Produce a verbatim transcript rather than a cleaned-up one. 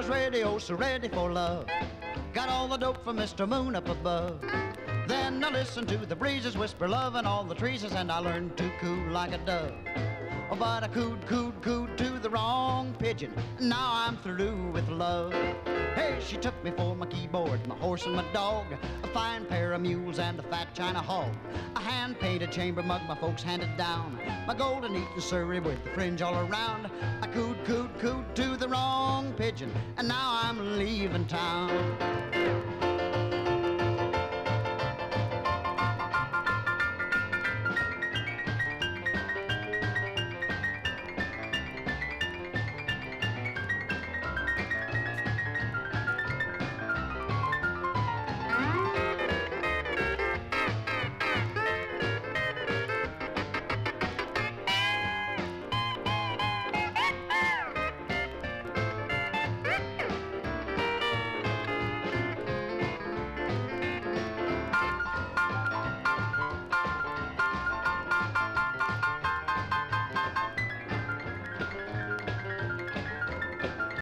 ready, oh so ready for love. Got all the dope from Mister Moon up above. Then I listened to the breezes whisper love in all the trees, and I learned to coo like a dove. Oh, but I cooed, cooed, cooed to the wrong pigeon. Now I'm through with love. Hey, she took me for my keyboard, my horse and my dog, a fine pair of mules and a fat China hog, a hand-painted chamber mug my folks handed down, my golden Eaton Surrey with the fringe all around. I cooed, cooed, cooed to the wrong pigeon, and now I'm leaving town.